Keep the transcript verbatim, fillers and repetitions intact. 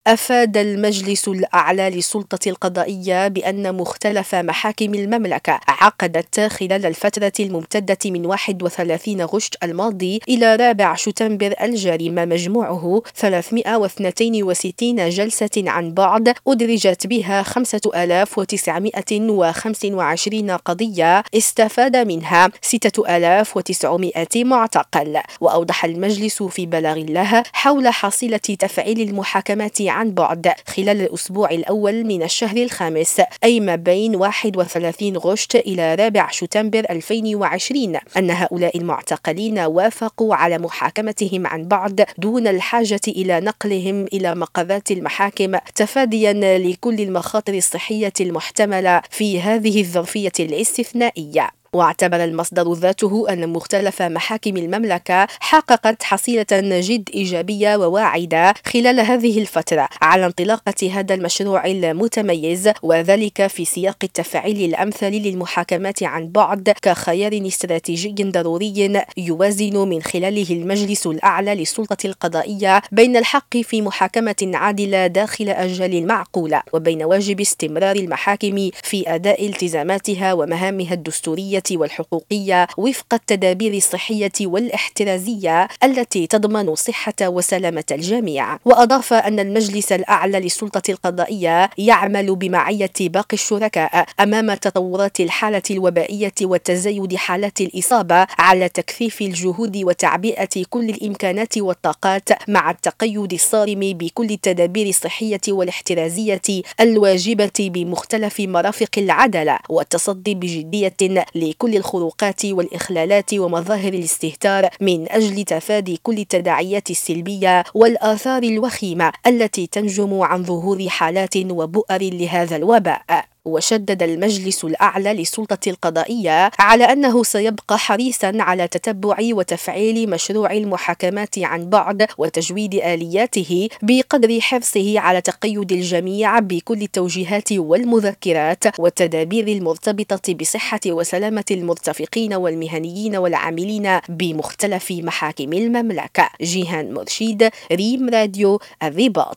أفاد المجلس الأعلى للسلطة القضائية بأن مختلف محاكم المملكة عقدت خلال الفترة الممتدة من واحد وثلاثين غشت الماضي إلى رابع شتنبر الجاري ما مجموعه ثلاثمائة واثنين وستين جلسة عن بعد أدرجت بها خمسة آلاف وتسعمائة وخمسة وعشرين قضية استفاد منها ستة آلاف وتسعمائة معتقل. وأوضح المجلس في بلاغ له حول حصيلة تفعيل المحاكمات عن بعد خلال الأسبوع الأول من الشهر الخامس أي ما بين واحد وثلاثين غشت إلى رابع شتنبر ألفين وعشرين أن هؤلاء المعتقلين وافقوا على محاكمتهم عن بعد دون الحاجة إلى نقلهم إلى مقرات المحاكم تفاديا لكل المخاطر الصحية المحتملة في هذه الظرفية الاستثنائية. واعتبر المصدر ذاته أن مختلف محاكم المملكة حققت حصيلة جد إيجابية وواعدة خلال هذه الفترة على انطلاقة هذا المشروع المتميز، وذلك في سياق التفعيل الأمثل للمحاكمات عن بعد كخيار استراتيجي ضروري يوازن من خلاله المجلس الأعلى للسلطة القضائية بين الحق في محاكمة عادلة داخل أجال المعقولة وبين واجب استمرار المحاكم في أداء التزاماتها ومهامها الدستورية والحقوقية وفق التدابير الصحية والاحترازية التي تضمن صحة وسلامة الجميع. وأضاف أن المجلس الأعلى للسلطة القضائية يعمل بمعية باقي الشركاء أمام تطورات الحالة الوبائية وتزايد حالات الإصابة على تكثيف الجهود وتعبئة كل الإمكانات والطاقات مع التقيد الصارم بكل التدابير الصحية والاحترازية الواجبة بمختلف مرافق العدالة والتصدي بجدية لكل الخروقات والإخلالات ومظاهر الاستهتار من أجل تفادي كل التداعيات السلبية والآثار الوخيمة التي تنجم عن ظهور حالات وبؤر لهذا الوباء. وشدد المجلس الأعلى للسلطة القضائية على أنه سيبقى حريصا على تتبع وتفعيل مشروع المحاكمات عن بعد وتجويد آلياته بقدر حرصه على تقيد الجميع بكل التوجيهات والمذكرات والتدابير المرتبطة بصحة وسلامة المرتفقين والمهنيين والعاملين بمختلف محاكم المملكة. جيهان مرشيد، ريم راديو الرباط.